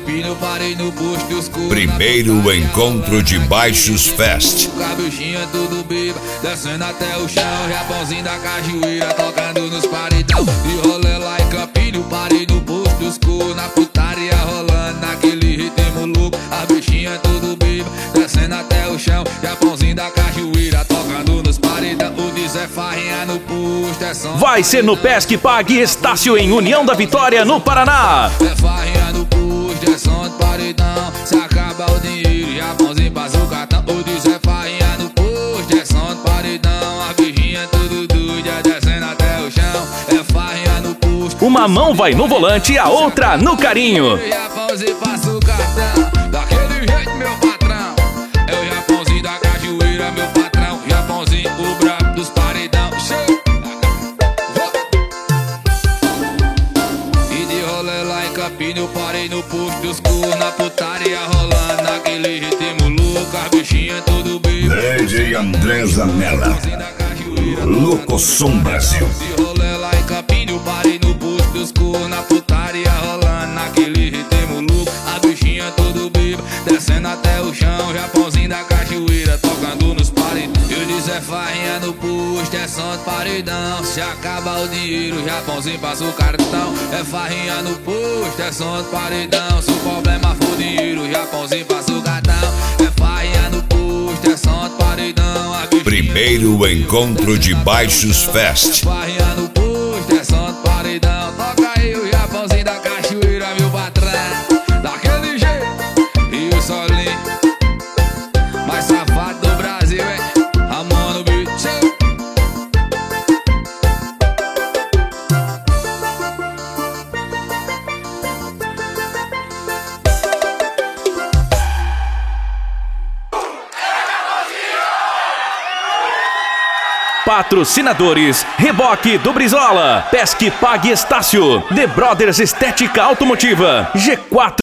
Campinho, parei no posto dos cores. Primeiro encontro de Baixos Fest. Cabuchinha tudo beba, descendo até o chão. Japãozinho da cajueira, tocando nos paredão. E rolê lá em Campinho, parei no posto dos cores. Na putaria rolando, naquele ritmo louco. As bichinhas tudo beba, descendo até o chão. Japãozinho da cajueira, tocando nos paredão. O Dizé Farrinha no posto, é som. Vai ser no Pesque Pague Estácio, em União da Vitória, no Paraná. É farrinha no posto, é som de paredão. Se acaba o dinheiro, Japãozinho passa o cartão. O Dizé Farrinha no posto, é som de paredão. A bichinha tudo doida, descendo até o chão. É farrinha no posto. Uma mão vai no volante e a outra no carinho. Japãozinho passa o cartão, daquele jeito, meu patrão. É o Japãozinho da cajueira, meu patrão. Japãozinho, o brabo dos paredão. E de rolê lá em Campinho, eu parei no posto dos cores. Na putaria rolando, naquele ritmo louco. As bichinhas tudo bem. DJ André Zanella, Locosom Brasil. De rolê lá em Campinho, eu parei no posto dos cores. Na putaria rolando, naquele ritmo louco. As bichinhas tudo bêbado, descendo até o chão. Japãozinho da cajueira, tocando nos paredão. Eu Dizé Farrinha no posto, é som de paredão. Se acaba o dinheiro, Japãozinho passa o cartão. É farrinha no posto, é som de paredão. Se o problema for dinheiro, Japãozinho passa o cartão. É farrinha no posto, é som de paredão. Primeiro encontro de Baixos Fest. Farrinha no posto, é som de paredão. Toca aí o Japãozinho da cajueira, meu patrão. Daquele jeito, e o solinho mais safado do Brasil, hein? Ramon no beat. Patrocinadores: Reboque do Brizola, Pesque Pague Estácio, The Brothers Estética Automotiva, G4